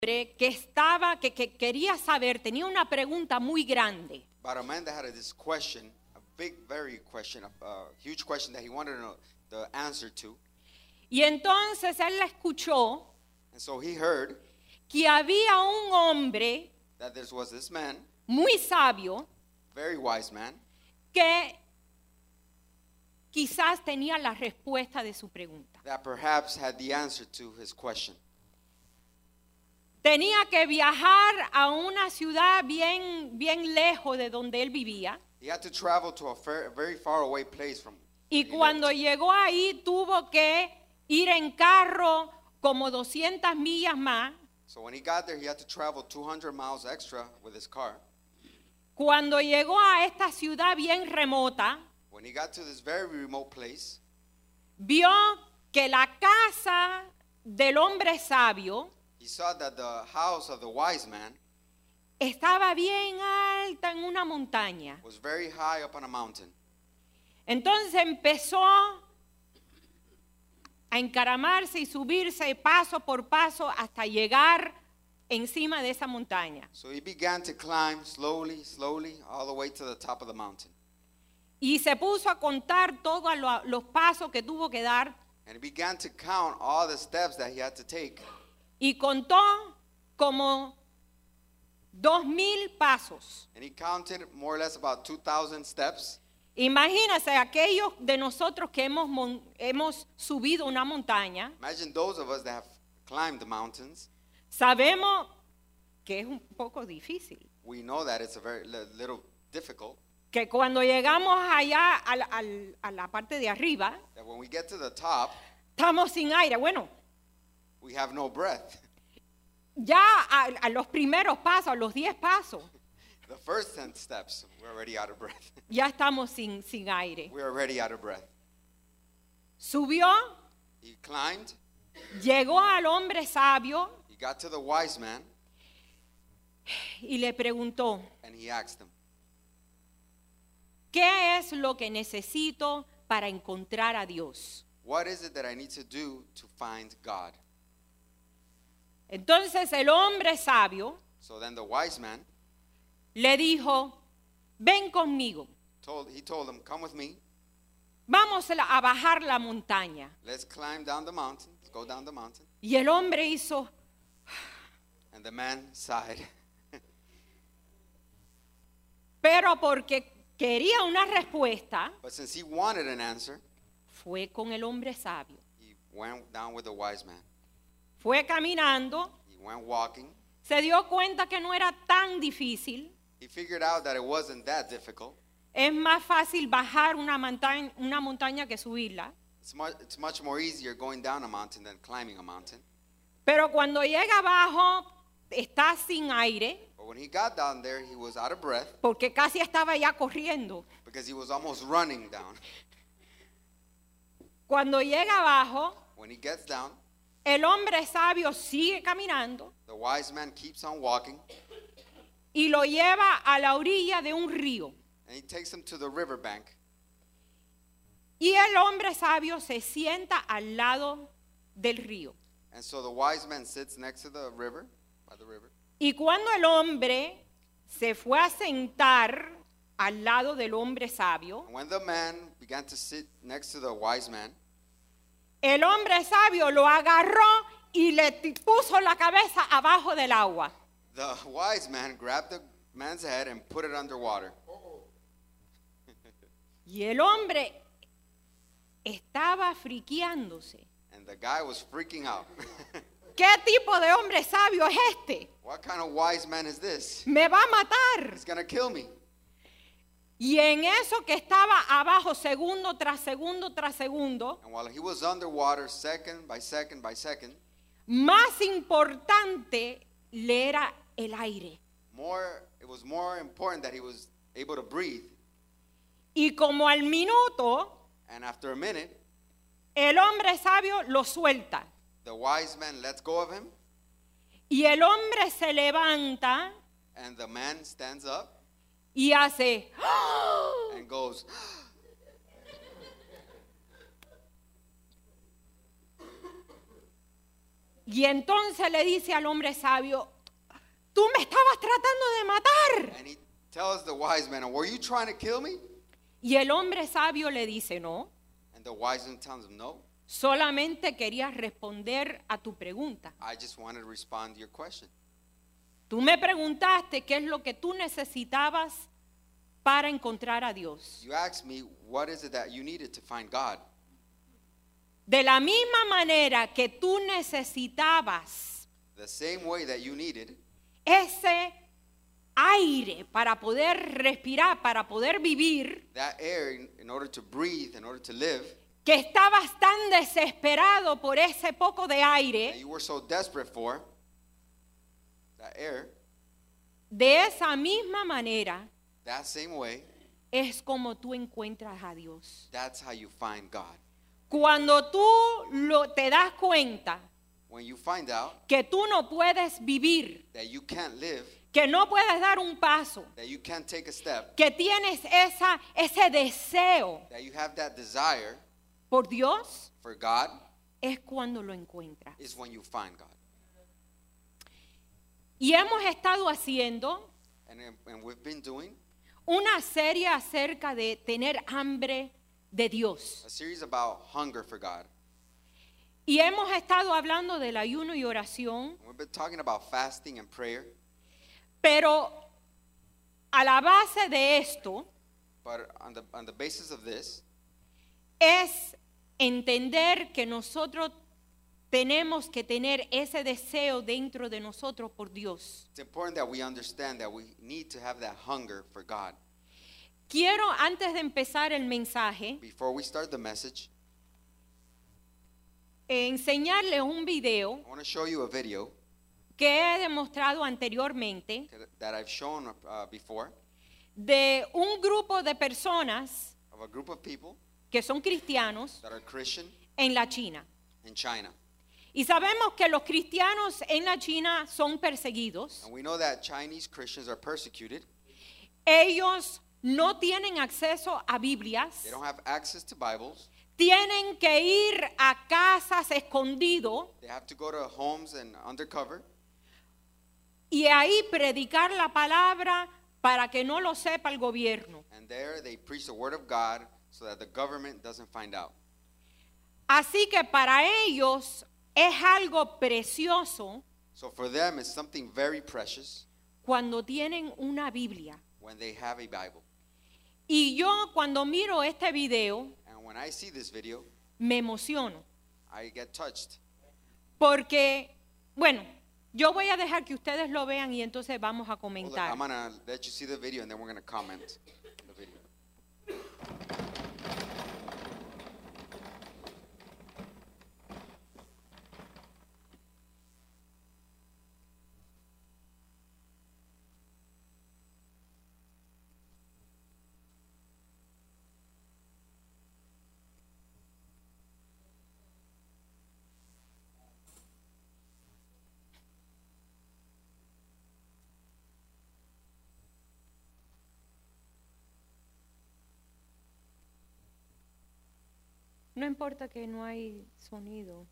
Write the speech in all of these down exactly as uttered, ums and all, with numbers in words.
que estaba, que, que quería saber, tenía una pregunta muy grande. About a man that had this question, a big, very question, a, a huge question that he wanted to know the answer to. Y entonces él la escuchó And so he heard que había un hombre that there was this man, muy sabio, very wise man, que quizás tenía la respuesta de su pregunta. that perhaps had the answer to his question. Tenía que viajar a una ciudad bien, bien lejos de donde él vivía. He had to travel to a, fair, a very far away place from Y where he cuando lived. llegó ahí tuvo que ir en carro como doscientas millas más. So when he got there, he had to travel two hundred miles extra with his car. Cuando llegó a esta ciudad bien remota, When he got to this very remote place, vio que la casa del hombre sabio he saw that the house of the wise man estaba bien alta en una montaña. was very high up on a mountain. Entonces empezó a encaramarse y subirse paso por paso hasta llegar encima de esa montaña. So he began to climb slowly, slowly, all the way to the top of the mountain. Y se puso a contar todos lo- los pasos que tuvo que dar And he began to count all the steps that he had to take. y contó como dos mil pasos. And he counted more or less about two thousand steps. Imagínense aquellos de nosotros que hemos, mon- hemos subido una montaña, Imagine those of us that have climbed the mountains. sabemos que es un poco difícil. We know that it's a very li- little difficult. Que cuando llegamos allá al- al- a la parte de arriba, That when we get to the top, estamos sin aire. Bueno, we have no breath. ya a, a los primeros pasos, a los diez pasos, The first ten steps, we're already out of breath. ya estamos sin, sin aire. We're already out of breath. Subió, He climbed. llegó al hombre sabio He got to the wise man, y le preguntó, and he asked him, ¿qué es lo que necesito para encontrar a Dios? what is it that I need to do to find God? Entonces el hombre sabio So then the wise man le dijo, ven conmigo, told, he told him, come with me. vamos a bajar la montaña. Let's climb down the mountain. Let's go down the mountain. Y el hombre hizo, And the man sighed. pero porque quería una respuesta, But since he wanted an answer, fue con el hombre sabio. he went down with the wise man. Fue caminando, He went walking. se dio cuenta que no era tan difícil. He figured out that it wasn't that difficult. Es más fácil bajar una montaña, una montaña que subirla. It's much, it's much more easier going down a mountain than climbing a mountain. Pero cuando llega abajo, está sin aire, But when he got down there, he was out of breath porque casi estaba ya corriendo. because he was almost running down. Cuando llega abajo, When he gets down, el hombre sabio sigue caminando the wise man keeps on walking, y lo lleva a la orilla de un río. and he takes him to the riverbank. Y el hombre sabio se sienta al lado del río. And so the wise man sits next to the river, by the river. Y cuando el hombre se fue a sentar al lado del hombre sabio, And when the man began to sit next to the wise man, el hombre sabio lo agarró y le ti- puso la cabeza abajo del agua. the wise man grabbed the man's head and put it underwater. Y el hombre estaba friqueándose. And the guy was freaking out. ¿Qué tipo de hombre sabio es este? What kind of wise man is this? Me va a matar. He's going to kill me. Y en eso que estaba abajo, segundo tras segundo tras segundo, And while he was underwater, second by second by second, más importante le era el aire. more it was more important that he was able to breathe. Y como al minuto, And after a minute, el hombre sabio lo suelta. the wise man lets go of him, Y el hombre se levanta and the man stands up y hace, and goes, Y entonces le dice al hombre sabio, tú me estabas tratando de matar. And he tells the wise man, were you trying to kill me? Y el hombre sabio le dice, no, And the wise man tells him, no, solamente quería responder a tu pregunta. I just wanted to respond to your question. Tú me preguntaste qué es lo que tú necesitabas para encontrar a Dios. You asked me, what is it that you needed to find God? De la misma manera que tú necesitabas The same way that you needed ese aire para poder respirar, para poder vivir, that air in, in order to breathe, in order to live, que estabas tan desesperado por ese poco de that aire, you were so desperate for, that air, de esa misma manera that same way, es como tú encuentras a Dios. that's how you find God. Cuando tú lo, te das cuenta When you find out que tú no puedes vivir, that you can't live, que no puedes dar un paso, that you can't take a step, que tienes esa, ese deseo that you have that desire por Dios, for God, es cuando lo encuentras. is when you find God. Y hemos estado haciendo And, and we've been doing una serie acerca de tener hambre de Dios. a series about hunger for God. Y hemos estado hablando del ayuno y oración, And we've been talking about fasting and prayer, pero a la base de esto but on the, on the basis of this, es entender que nosotros tenemos que tener ese deseo dentro de nosotros por Dios. it's important that we understand that we need to have that hunger for God. Quiero, antes de empezar el mensaje, Before we start the message, enseñarles un video I want to show you a video que he demostrado anteriormente that I've shown uh, before de un grupo de personas of a group of people que son cristianos that are Christian en la China. in China. Y sabemos que los cristianos en la China son perseguidos. And we know that Chinese Christians are persecuted. Ellos no tienen acceso a Biblias. They don't have access to Bibles. Tienen que ir a casas escondido They have to go to homes and undercover y ahí predicar la palabra para que no lo sepa el gobierno. and there they preach the word of God so that the government doesn't find out. Así que para ellos es algo precioso So for them it's something very precious cuando tienen una Biblia. when they have a Bible. Y yo cuando miro este video And when I see this video, me emociono. I get touched. Porque, bueno, yo voy a dejar que ustedes lo vean y entonces vamos a Well, comentar. I'm going to let you see the video and then we're going to comment on the video. No importa que no hay sonido.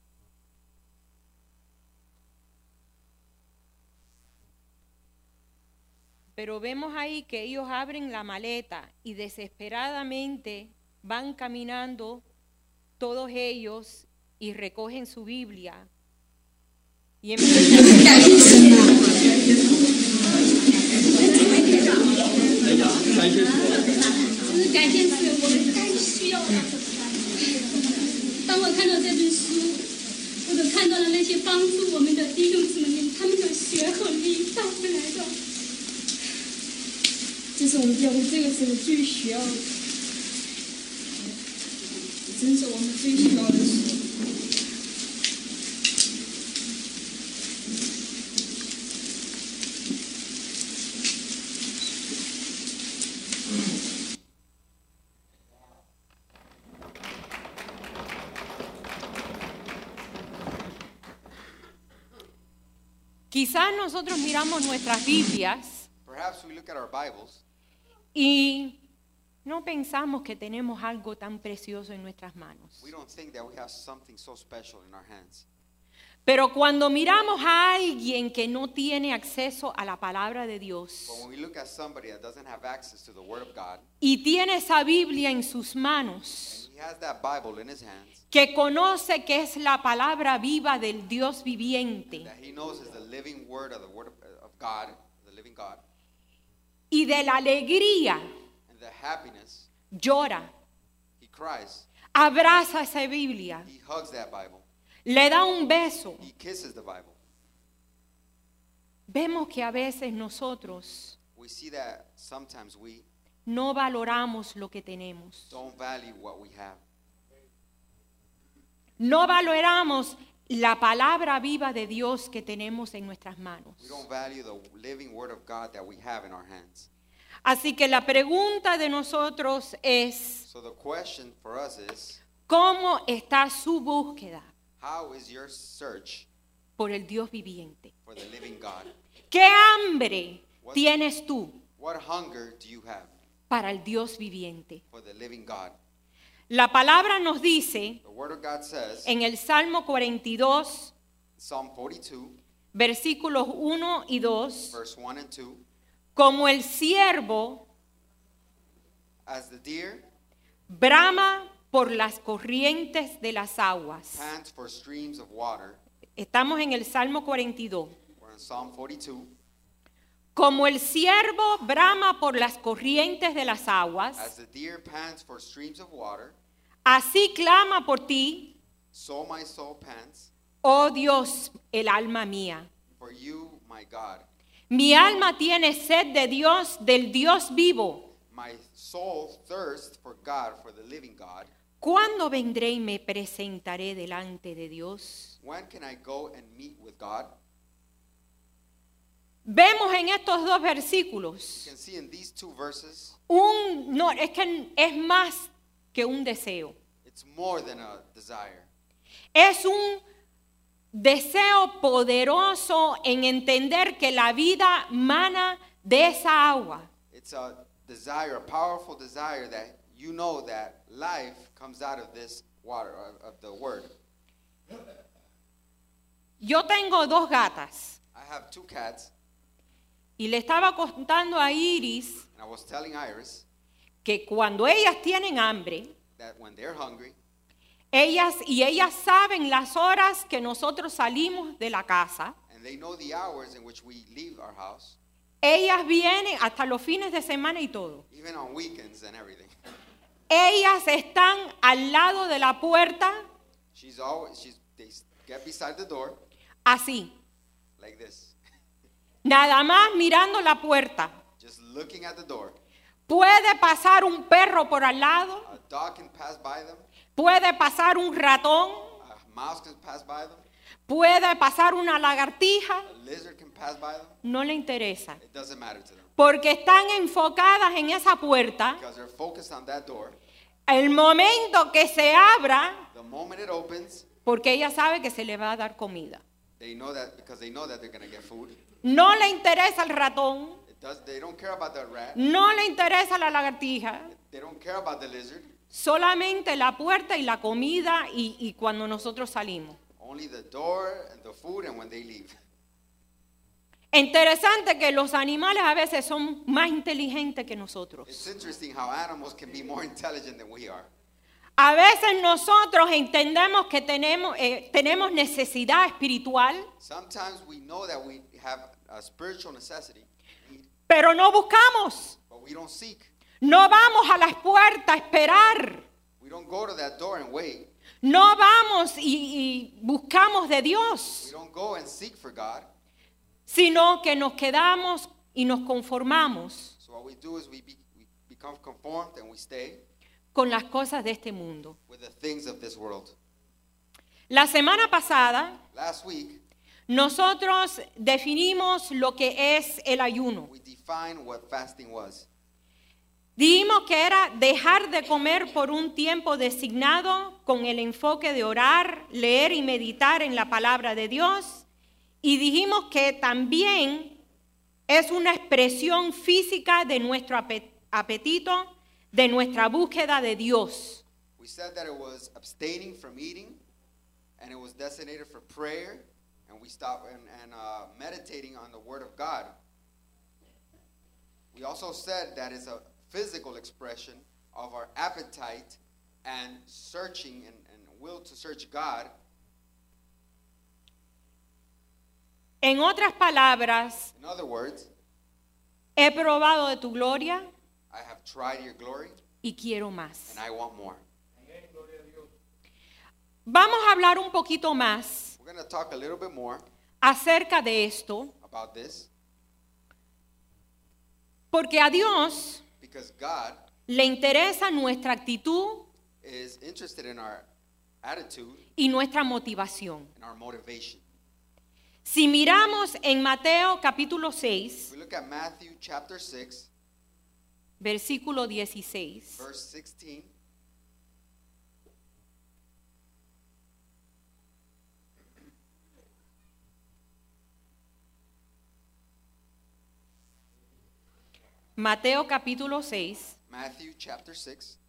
Pero vemos ahí que ellos abren la maleta y desesperadamente van caminando todos ellos y recogen su Biblia. Y empiezan Quizás nosotros miramos nuestras Biblias Perhaps we look at our Bibles y no pensamos que tenemos algo tan precioso en nuestras manos. we don't think that we have something so special in our hands. Pero cuando miramos a alguien que no tiene acceso a la palabra de Dios But when we look at somebody that doesn't have access to the Word of God, y tiene esa Biblia en sus manos, and he has that Bible in his hands, que conoce que es la palabra viva del Dios viviente that he knows is the living Word of the Word of, of God, the living God, y de la alegría and the happiness, llora, he cries, abraza esa Biblia, he hugs that Bible, le da un beso. he kisses the Bible. Vemos que a veces nosotros We see that sometimes we no valoramos lo que tenemos. don't value what we have. No valoramos la palabra viva de Dios que tenemos en nuestras manos. We don't value the living Word of God that we have in our hands. Así que la pregunta de nosotros es, So the question for us is, ¿cómo está su búsqueda how is your search por el Dios viviente? for the living God? ¿Qué hambre tienes tú What hunger do you have para el Dios viviente? for the living God? La palabra nos dice The Word of God says, en el Salmo cuarenta y dos, Psalm forty-two, versículos uno y dos, verse one and two, como el ciervo as the deer brama por las corrientes de las aguas. pants for streams of water, Estamos en el Salmo cuarenta y dos. we're in Psalm forty-two, Como el ciervo brama por las corrientes de las aguas, as the deer pants for streams of water, así clama por ti, so my soul pants oh Dios, el alma mía. for you, my God. Mi alma tiene sed de Dios, del Dios vivo. My soul thirsts for God, for the living God. ¿Cuándo vendré y me presentaré delante de Dios? When can I go and meet with God? Vemos en estos dos versículos You can see in these two verses, un no, es que es más que un deseo. it's more than a desire. Es un deseo poderoso en entender que la vida mana de esa agua. It's a desire, a powerful desire that you know that life comes out of this water, of, of the Word. Yo tengo dos gatas I have two cats, y le estaba contando a Iris and I was telling Iris que cuando ellas tienen hambre, that when they're hungry, ellas y ellas saben las horas que nosotros salimos de la casa, and they know the hours in which we leave our house, ellas vienen hasta los fines de semana y todo. even on weekends and everything. Ellas están al lado de la puerta She's always, she's, they get beside the door así, like this, nada más mirando la puerta. just looking at the door. Puede pasar un perro por al lado, A dog can pass by them, puede pasar un ratón, a mouse can pass by them, puede pasar una lagartija, a lizard can pass by them. no le interesa, It doesn't matter to them porque están enfocadas en esa puerta. because they're focused on that door. El momento que se abra, The moment it opens, porque ella sabe que se le va a dar comida. they know that because they know that they're going to get food. No le interesa el ratón, It does, they don't care about the rat. no le interesa la lagartija, They don't care about the lizard. solamente la puerta y la comida y, y cuando nosotros salimos. Only the door and the food and when they leave. Interesante que los animales a veces son más inteligentes que nosotros. It's interesting how animals can be more intelligent than we are. A veces nosotros entendemos que tenemos, eh, tenemos necesidad espiritual, Sometimes we know that we have a spiritual necessity, pero no buscamos. but we don't seek. No vamos a las puertas a esperar. We don't go to that door and wait. No vamos y, y buscamos de We Dios, don't go and seek for God. sino que nos quedamos y nos conformamos So what we do is we, be, we become conformed and we stay con las cosas de este mundo. with the things of this world. La semana pasada Last week, nosotros definimos lo que es el ayuno. we defined what fasting was. Dijimos que era dejar de comer por un tiempo designado con el enfoque de orar, leer y meditar en la palabra de Dios. Y dijimos que también es una expresión física de nuestro ape- apetito, de nuestra búsqueda de Dios. We said that it was abstaining from eating, and it was designated for prayer and we stop and, and uh, meditating on the Word of God. We also said that it's a physical expression of our appetite and searching and, and will to search God. En otras palabras, In other words, he probado de tu gloria I have tried your glory y quiero más. and I want more. Vamos a hablar un poquito más We're going to talk a little bit more acerca de esto, about this porque a Dios because God le interesa nuestra actitud is interested in our attitude y nuestra motivación. and our motivation. Si miramos en Mateo capítulo seis, If we look at Matthew chapter six, versículo dieciséis, verse sixteen, Mateo capítulo seis, Matthew chapter six,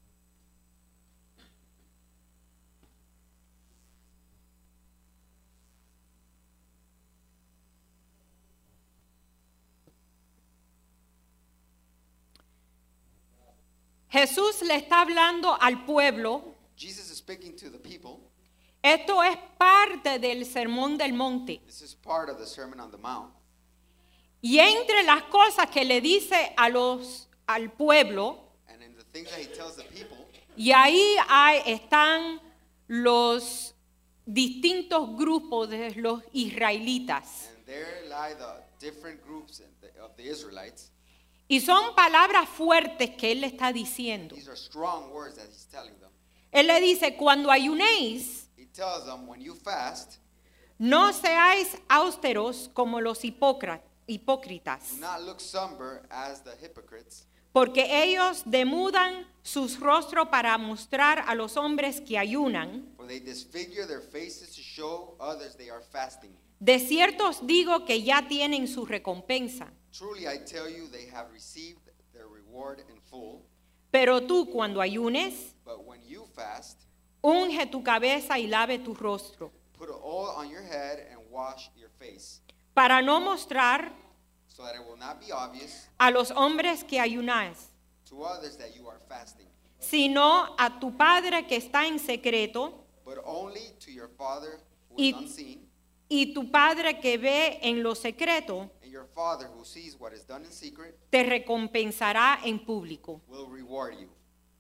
Jesús le está hablando al pueblo. Jesus is speaking to the people. Esto es parte del Sermón del Monte. This is part of the Sermon on the Mount. Y entre las cosas que le dice a los, al pueblo, And in the things that he tells the people, y ahí hay, están los distintos grupos de los israelitas. and there lie the different groups in the, of the Israelites. Y son palabras fuertes que él le está diciendo. These are strong words that he's telling them. Él le dice, cuando ayunéis, He tells them, when you fast, no seáis austeros como los hipócra- hipócritas, do not look somber as the hypocrites, porque ellos demudan sus rostros para mostrar a los hombres que ayunan. for they disfigure their faces to show others they are fasting. De cierto os digo que ya tienen su recompensa. Truly I tell you, they have received their reward in full. Pero tú cuando ayunes, But when you fast, unge tu cabeza y lave tu rostro, put oil on your head and wash your face, para no mostrar so that it will not be obvious a los hombres que ayunáis, to others that you are fasting, sino a tu Padre que está en secreto, but only to your Father who Y- is unseen, y tu Padre que ve en lo secreto and your Father who sees what is done in secret te recompensará en público. will reward you.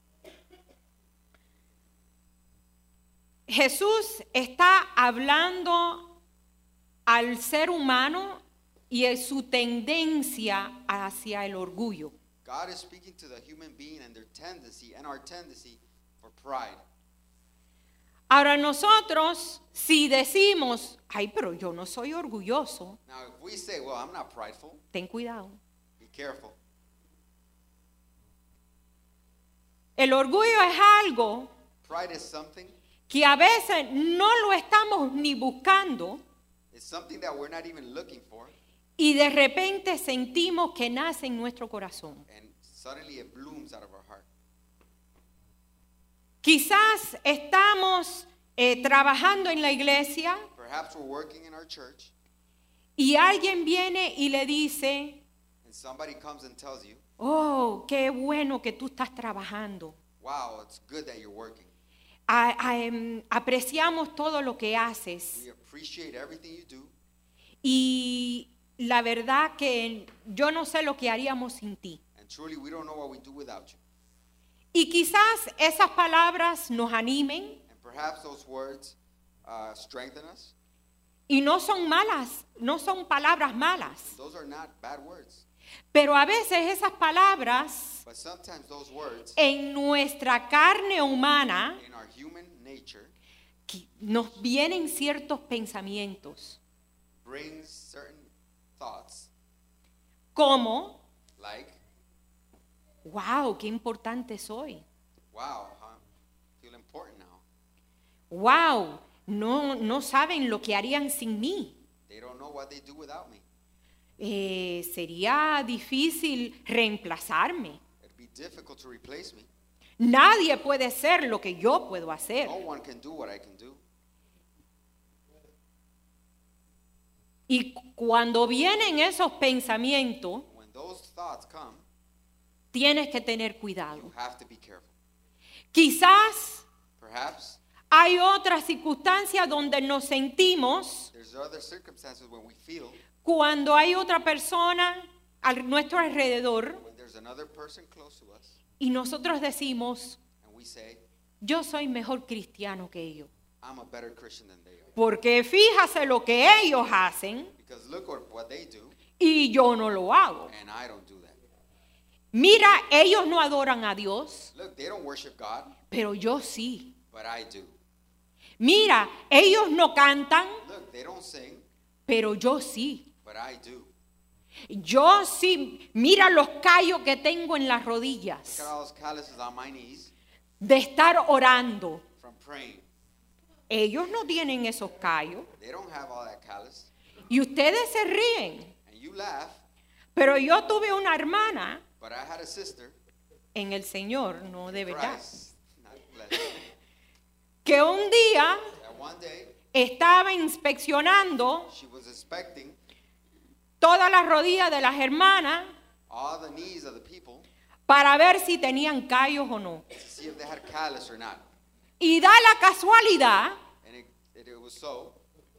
Jesús está hablando al ser humano y en su tendencia hacia el orgullo. God is speaking to the human being and their tendency and our tendency for pride. Ahora nosotros, si decimos, ay, pero yo no soy orgulloso, Now, if we say, well, I'm not prideful, ten cuidado. be careful. El orgullo es algo Pride is something, que a veces no lo estamos ni buscando it's something that we're not even looking for, y de repente sentimos que nace en nuestro corazón. and suddenly it blooms out of our heart. Quizás estamos eh, trabajando en la iglesia Perhaps we're working in our church, y alguien viene y le dice, and somebody comes and tells you, oh, qué bueno que tú estás trabajando. wow, it's good that you're working. A- a- em, apreciamos todo lo que haces. We appreciate everything you do, Y la verdad que yo no sé lo que haríamos sin ti. and truly we don't know what we do without you. Y quizás esas palabras nos animen And perhaps those words uh, strengthen us. y no son malas, no son palabras malas. Those are not bad words. Pero a veces esas palabras But sometimes those words en nuestra carne humana in our human nature que nos vienen ciertos pensamientos, bring certain thoughts como, like, wow, qué importante soy. wow, I feel important now. Wow, no, no saben lo que harían sin mí. They don't know what they do without me. Eh, sería difícil reemplazarme. It'd be difficult to replace me. Nadie puede ser lo que yo puedo hacer. No one can do what I can do. Y cuando vienen esos pensamientos, When those thoughts come, tienes que tener cuidado. you have to be careful. Quizás Perhaps hay otras circunstancias donde nos sentimos there's other circumstances when we feel cuando hay otra persona a nuestro alrededor when there's another person close to us y nosotros decimos, and we say, yo soy mejor cristiano que ellos. I'm a better Christian than they are. Porque fíjase lo que ellos hacen Because look what, what they do, y yo no lo hago. and I don't do that. Mira, ellos no adoran a Dios, Look, they don't worship God, pero yo sí. but I do. Mira, ellos no cantan, Look, they don't sing, pero yo sí. but I do. Yo sí. Mira los callos que tengo en las Look rodillas at all those calluses on my knees de estar orando. from praying. Ellos no tienen esos callos. They don't have all that callus. Y ustedes se ríen. And you laugh, Pero yo tuve una hermana but I had a sister, en el Señor, no de verdad, Christ, not blessed, que un día that one day estaba inspeccionando she was inspecting todas las rodillas de las hermanas all the knees of the people para ver si tenían callos o no. to see if they had callus or not. Y da la casualidad And it, it, it was so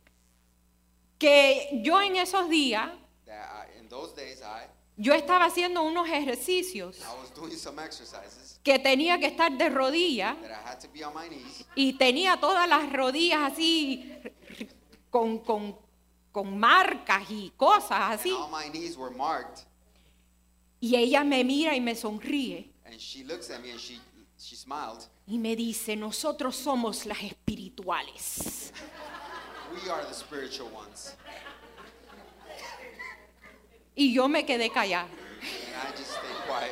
que yo en esos días, that I, in those days I, yo estaba haciendo unos ejercicios I was doing some exercises que tenía que estar de rodillas that I had to be on my knees, y tenía todas las rodillas así con, con, con marcas y cosas así. and all my knees were marked. Y ella me mira y me sonríe And she looks at me and she she smiled. y me dice, nosotros somos las espirituales. We are the spiritual ones. Y yo me quedé callada. And I just stayed quiet.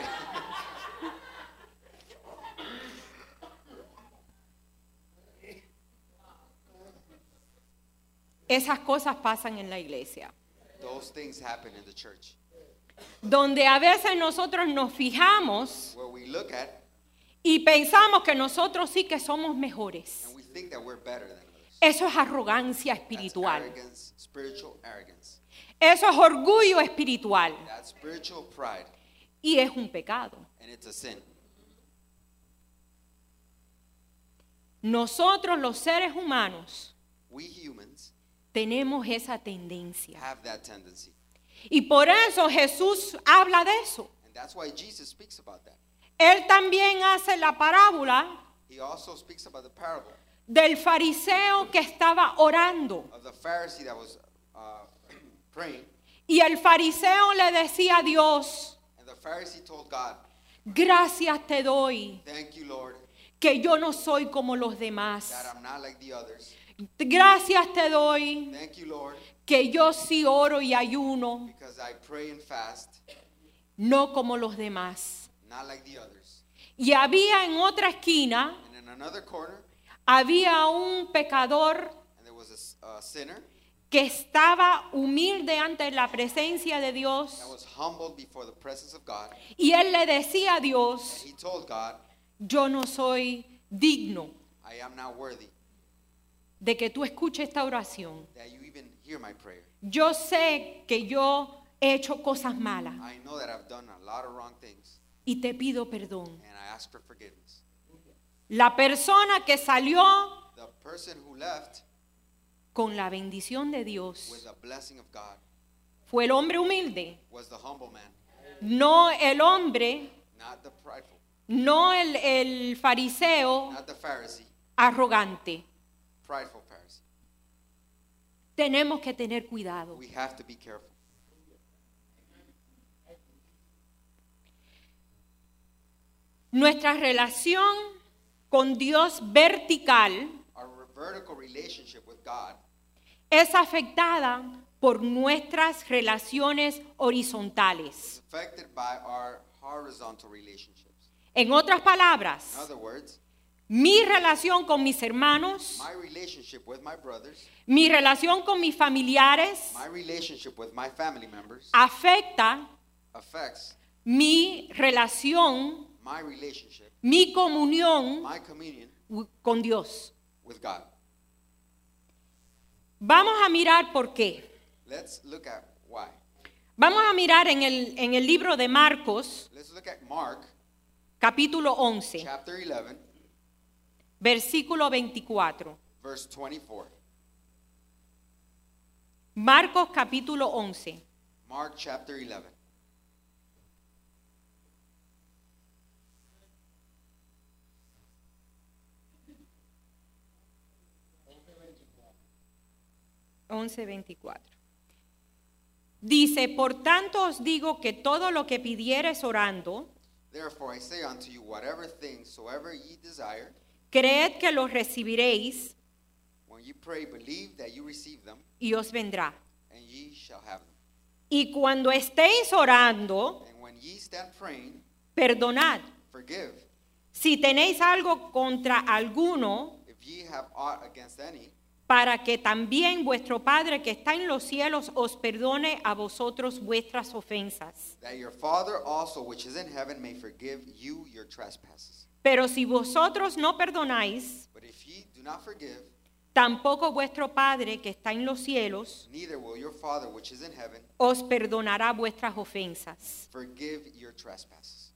Esas cosas pasan en la iglesia, Those things happen in the church, donde a veces nosotros nos fijamos where we look at y pensamos que nosotros sí que somos mejores. and we think that we're better than others. Eso es arrogancia That's espiritual. arrogance, spiritual arrogance. Eso es orgullo espiritual. That's spiritual pride, Y es un pecado. and it's a sin. Nosotros los seres humanos We humans tenemos esa tendencia. have that tendency, Y por eso Jesús habla de eso. and that's why Jesus speaks about that. Él también hace la parábola He also speaks about the parable del fariseo que estaba orando. of the Pharisee that was uh, praying, Y el fariseo le decía a Dios, and the Pharisee told God, gracias te doy "Thank you, Lord, que yo no soy como los demás. that I'm not like the others. Gracias te doy Thank you, Lord, que yo sí oro y ayuno, because I pray and fast, no como los demás. not like the others." Y había en otra esquina, And in another corner, había un pecador and there was a s- a sinner que estaba humilde ante la presencia de Dios. that was humbled before the presence of God. Y él le decía a Dios, He told God, yo no soy digno "I am not worthy de que tú escuches esta oración. that you even hear my prayer. Yo sé que yo he hecho cosas malas I know that I've done a lot of wrong things, y te pido perdón. and I ask for forgiveness." La persona que salió The person who left con la bendición de with Dios the blessing of God fue el hombre humilde, was the humble man, no el hombre, not the prideful, no el, el fariseo not the Pharisee, arrogante. prideful Pharisee. Tenemos que tener cuidado. We have to be careful. Nuestra relación con Dios vertical Our vertical relationship with God es afectada por nuestras relaciones horizontales. is affected by our horizontal relationships. En otras palabras, In other words, mi relación con mis hermanos, my relationship with my brothers, mi relación con mis familiares, my relationship with my family members afecta affects mi relación, my relationship, mi comunión my communion con Dios. with God. Vamos a mirar por qué. Let's look at why. Vamos a mirar en el, en el libro de Marcos, Let's look at Mark capítulo once, chapter eleven, versículo veinticuatro. verse twenty-four. Marcos capítulo once. Mark chapter eleven. once veinticuatro. Dice, por tanto os digo que todo lo que pidiereis orando, Therefore I say unto you, whatever things soever ye desire, creed que los recibiréis when ye pray, believe that you receive them, y os vendrá. and ye shall have them. Y cuando estéis orando, And when ye stand praying, perdonad. forgive. Si tenéis algo contra alguno, If ye have aught against any, para que también vuestro Padre que está en los cielos os perdone a vosotros vuestras ofensas. that your Father also which is in heaven may forgive you your trespasses. Pero si vosotros no perdonáis, But if ye do not forgive, tampoco vuestro Padre que está en los cielos neither will your Father which is in heaven os perdonará vuestras ofensas. forgive your trespasses.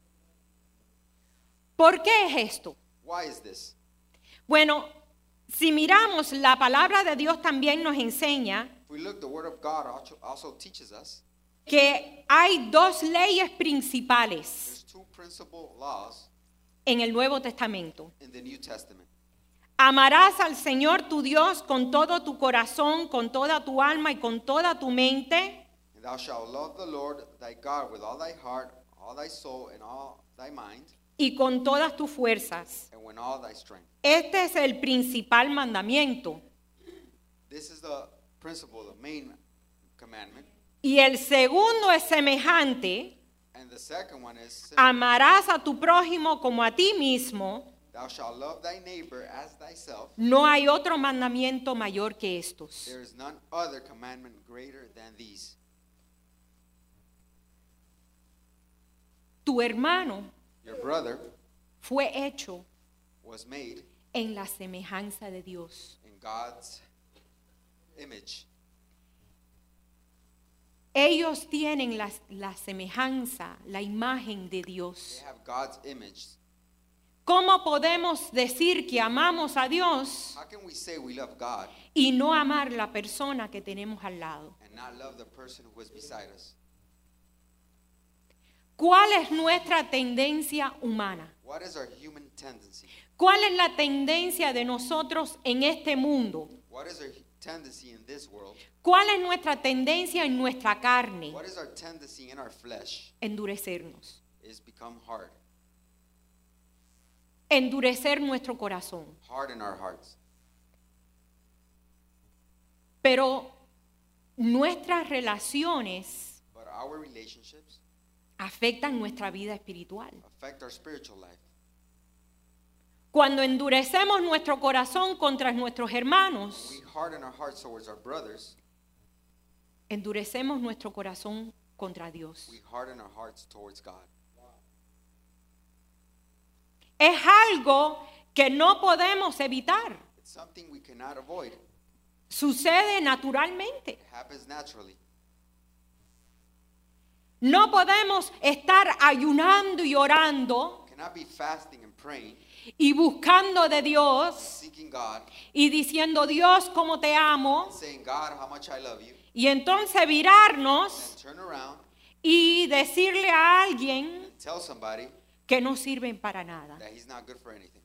¿Por qué es esto? Why is this? Bueno, si miramos, la palabra de Dios también nos enseña If we look, the Word of God also- also teaches us que hay dos leyes principales there's two principal laws en el Nuevo Testamento. in the New Testament. Amarás al Señor tu Dios con todo tu corazón, con toda tu alma y con toda tu mente. And thou shalt love the Lord thy God with all thy heart, all thy soul, and all thy mind, Y con todas tus fuerzas. and with all thy strength. Este es el principal mandamiento. This is the principle, the main commandment. Y el segundo es semejante. And the second one is, simple. Amarás a tu prójimo como a ti mismo. Thou shalt love thy neighbor as thyself. No hay otro mandamiento mayor que estos. There is none other commandment greater than these. Tu hermano Your brother fue hecho was made en la semejanza de Dios. in God's image. Ellos tienen la, la semejanza, la imagen de They Dios. have God's image. ¿Cómo podemos decir que amamos a Dios How can we say we love God y no amar la persona que tenemos al lado? and not love the person who is beside us? ¿Cuál es nuestra tendencia humana? What is our human tendency? ¿Cuál es la tendencia de nosotros en este mundo? What is our tendency in this world? ¿Cuál es nuestra tendencia en nuestra carne? What is our tendency in our flesh? Endurecernos. Is become hard. Endurecer nuestro corazón. Hard in our hearts. Pero nuestras relaciones But our relationships afectan nuestra vida espiritual. affect our spiritual life. Cuando endurecemos nuestro corazón contra nuestros hermanos, We harden our hearts towards our brothers. endurecemos nuestro corazón contra Dios. We harden our hearts towards God. Es algo que no podemos evitar. It's something we cannot avoid. Sucede naturalmente. It happens naturally. No podemos estar ayunando y orando We cannot be fasting and praying, y buscando de Dios seeking God, y diciendo, Dios, cómo te amo. saying, God, how much I love you. Y entonces virarnos Then turn around y decirle a alguien and tell somebody que no sirven para nada. that he's not good for anything.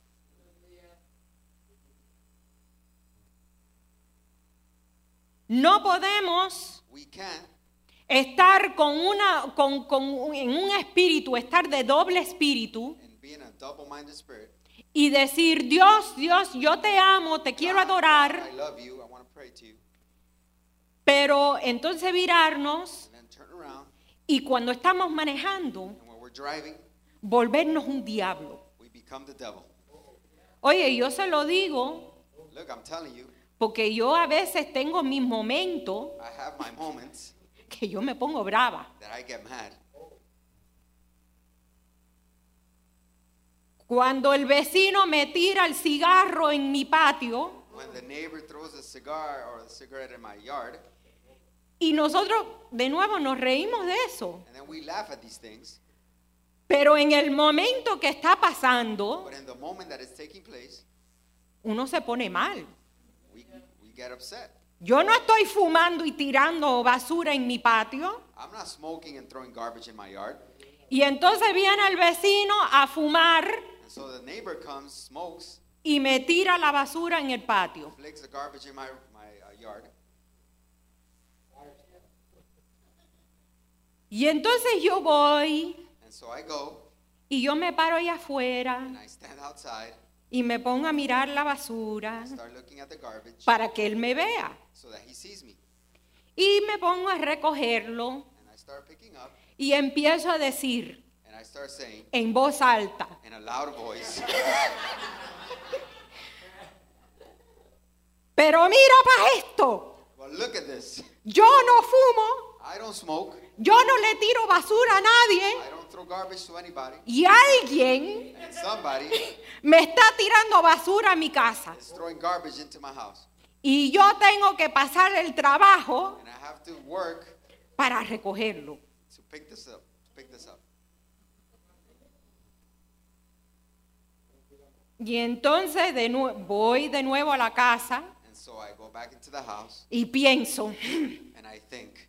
No podemos We can't estar con una, con, con un- en un espíritu, estar de doble espíritu and be in a double-minded spirit. y decir, Dios, Dios, yo te amo, te quiero God, adorar, I love you. I want to pray to you. pero entonces virarnos And then turn around, y cuando estamos manejando, and when we're driving, volvernos un diablo. we become the devil. Oye, yo se lo digo Look, I'm telling you, porque yo a veces tengo mis momentos I have my moments que yo me pongo brava. that I get mad. Cuando el vecino me tira el cigarro en mi patio When the neighbor throws a cigar or a cigarette in my yard, Y nosotros de nuevo nos reímos de eso. And then we laugh at these things. Pero en el momento que está pasando, But in the moment that it's taking place, uno se pone mal. we, we get upset. Yo no estoy fumando y tirando basura en mi patio. I'm not smoking and throwing garbage in my yard. Y entonces viene el vecino a fumar And so the neighbor comes, smokes, y me tira la basura en el patio. flakes the garbage in my, my uh, yard. Y entonces yo voy And so I go y yo me paro allá afuera and I stand outside y me pongo a mirar la basura and start looking at the garbage para que él me vea. so that he sees me. Y me pongo a recogerlo And I start picking up y empiezo a decir and I start saying en voz alta, in a loud voice, pero mira para esto, well, look at this. yo no fumo, I don't smoke. yo no le tiro basura a nadie I don't throw garbage to anybody. y alguien And somebody me está tirando basura a mi casa. is throwing garbage into my house. Y yo tengo que pasar el trabajo And I have to work para recogerlo. to pick this up. To pick this up. Y entonces de nue- voy de nuevo a la casa And so I go back into the house y pienso, and I think,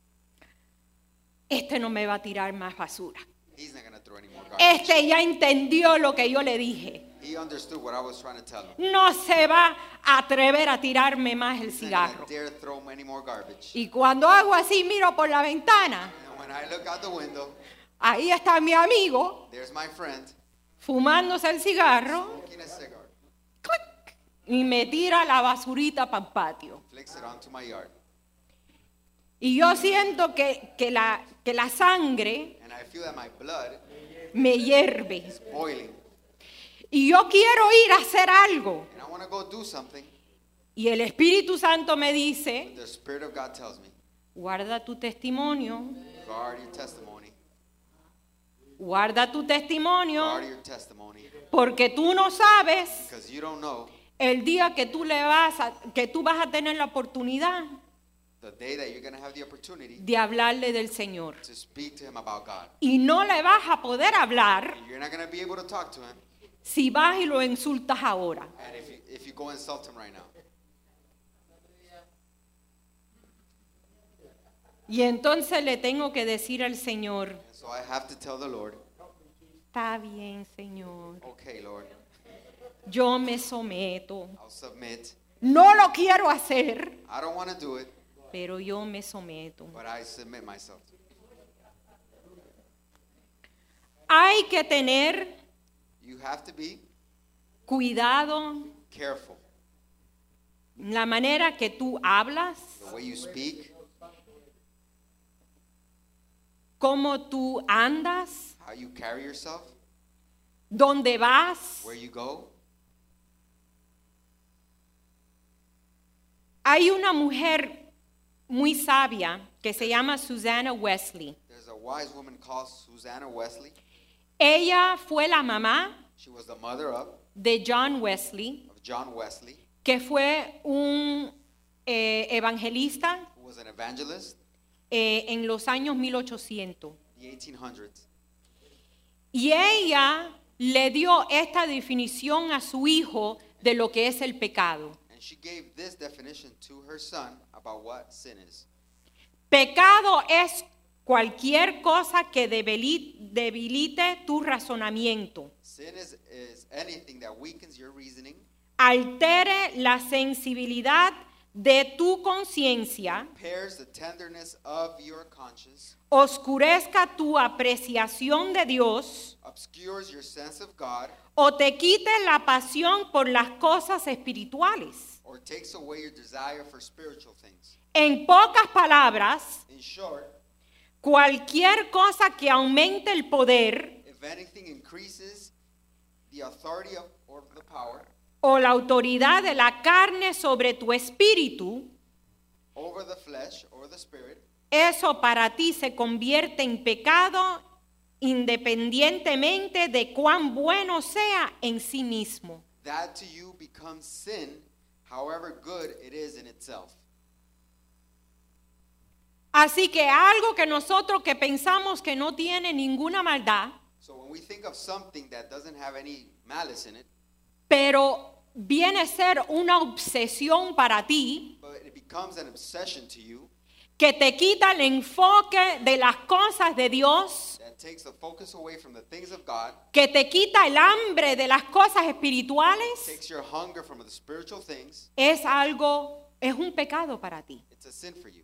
este no me va a tirar más basura. he's not going to throw any more garbage. Este ya entendió lo que yo le dije. He understood what I was trying to tell him. No se va a atrever a tirarme más el He's not cigarro. going to dare throw any more garbage. Y cuando hago así, miro por la ventana. And when I look out the window, Ahí está mi amigo there's my friend fumándose el cigarro smoking a cigar. ¡clic! Y me tira la basurita para el patio. Flicks it onto my yard. Y yo siento que, que, la, que la sangre And I feel that my blood me hierve. is boiling. Y yo quiero ir a hacer algo. And I want to go do something. Y el Espíritu Santo me dice, The Spirit of God tells me, guarda tu testimonio, guard your testimony. guarda tu testimonio, Guard your testimony. porque tú no sabes Because you don't know el día que tú le vas a, que tú vas a tener la oportunidad the day that you're going to have the opportunity de hablarle del Señor. to speak to Him about God. Y no le vas a poder hablar And you're not going to be able to talk to Him. si vas y lo insultas ahora. And if you, if you go insult Him right now. Y entonces le tengo que decir al Señor, And so I have to tell the Lord, está bien, Señor, okay, Lord, yo me someto. I'll submit. No lo quiero hacer, I don't want to do it, pero yo me someto. but I submit myself. Hay que tener You have to be cuidado careful. la manera que tú hablas, The way you speak, cómo tú andas, how you carry yourself, dónde vas. where you go. Hay una mujer muy sabia que se llama Susanna Wesley. There's a wise woman called Susanna Wesley. Ella fue la mamá She was the mother of, de John Wesley, of John Wesley, que fue un eh, evangelista who was an evangelist eh, en los años mil ochocientos. in the eighteen hundreds. Y ella le dio esta definición a su hijo de lo que es el pecado. And she gave this definition to her son about what sin is. Pecado es cualquier cosa que debili- debilite tu razonamiento, Sin is, is anything that weakens your reasoning, altere la sensibilidad de tu conciencia, impairs the tenderness of your conscience, oscurezca tu apreciación de Dios obscures your sense of God, o te quite la pasión por las cosas espirituales. or takes away your desire for spiritual things. En pocas palabras, In short, cualquier cosa que aumente el poder if anything increases the authority of, or the power o la autoridad de la carne sobre tu espíritu, over the flesh or the spirit, eso para ti se convierte en pecado independientemente de cuán bueno sea en sí mismo. that to you becomes sin, however good it is in itself. Así que algo que nosotros que pensamos que no tiene ninguna maldad, So when we think of something that doesn't have any malice in it, pero viene a ser una obsesión para ti, but it becomes an obsession to you, que te quita el enfoque de las cosas de Dios, that takes the focus away from the things of God, que te quita el hambre de las cosas espirituales, takes your hunger from the spiritual things, es algo, es un pecado para ti. it's a sin for you.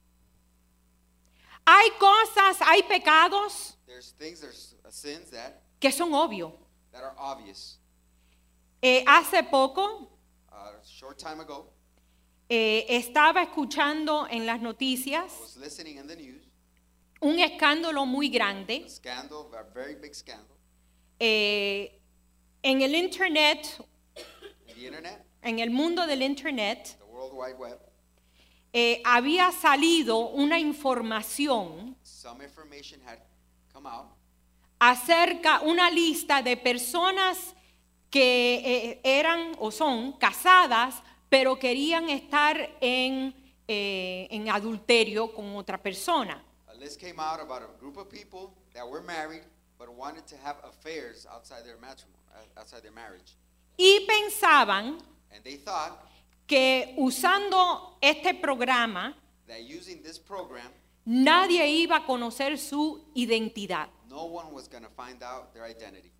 Hay cosas, hay pecados There's things, there's uh, sins that, que son obvios. that are obvious. Eh, hace poco Uh, a short time ago, eh, estaba escuchando en las I noticias was listening in the news, un escándalo muy grande. a scandal, a very big scandal, Eh, en el internet, in the internet, en el mundo del internet, the World Wide Web. eh, había salido una información Some information had come out acerca, una lista de personas que eh, eran o son casadas, pero querían estar en, eh, en adulterio con otra persona. A list came out about a group of people that were married but wanted to have affairs outside their matrimony, uh, outside their marriage. Y pensaban And they thought que usando este programa that using this program, nadie iba a conocer su identidad. no one was going to find out their identity.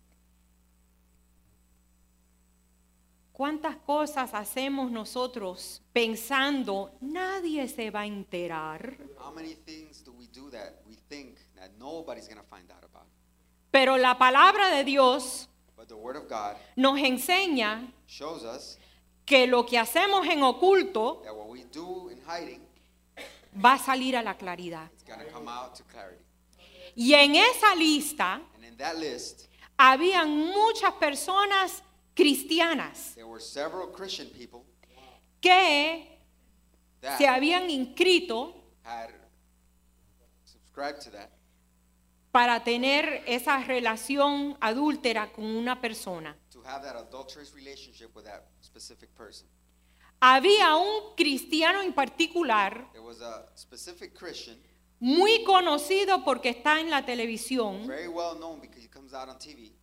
¿Cuántas cosas hacemos nosotros pensando nadie se va a enterar? How many things do we do that we think that nobody's going to find out about? Pero la palabra de Dios But the Word of God nos enseña shows us que lo que hacemos en oculto that what we do in hiding, va a salir a la claridad. it's going to come out to clarity. Y en esa lista And in that list, habían muchas personas cristianas there were several Christian people que that se habían inscrito had subscribed to that para tener esa relación adúltera con una persona. to have that adulterous relationship with that specific person. Había un cristiano en particular, There was a specific Christian, muy conocido porque está en la televisión, very well known because he comes out on T V,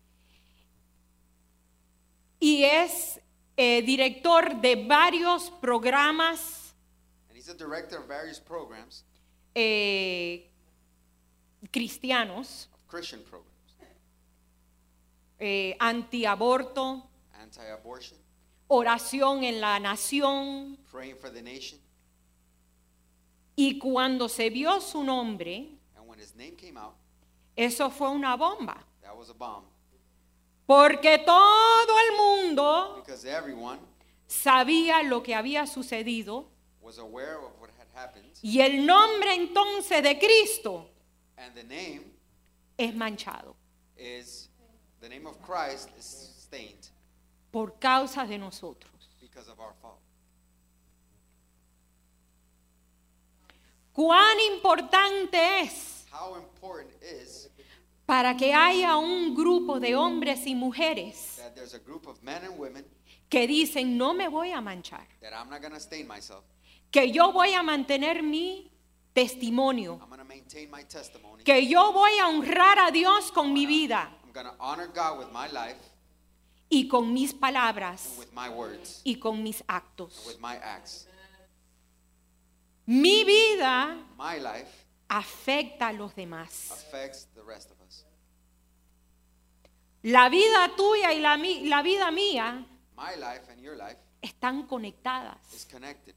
y es eh, director de varios programas and he's a director of various programs, eh, cristianos, of Christian programs, eh, antiaborto, anti-abortion, oración en la nación. praying for the nation. Y cuando se vio su nombre, And when his name came out, eso fue una bomba. that was a bomb Porque todo el mundo because everyone sabía lo que había sucedido was aware of what had happened, y el nombre entonces de Cristo and the name es manchado is, the name of Christ is stained por causa de nosotros. because of our fault. ¿Cuán importante es How important is para que haya un grupo de hombres y mujeres that there's a group of men and women que dicen no me voy a manchar, that I'm not going to stain myself, que yo voy a mantener mi testimonio, I'm going to maintain my testimony, que yo voy a honrar a Dios con mi vida I'm going to honor God with my life y con mis and palabras with my words y con mis and actos? with my acts. Mi vida My life afecta a los demás. affects the rest of us. La vida tuya y la, mi- la vida mía My life and your life están conectadas. is connected.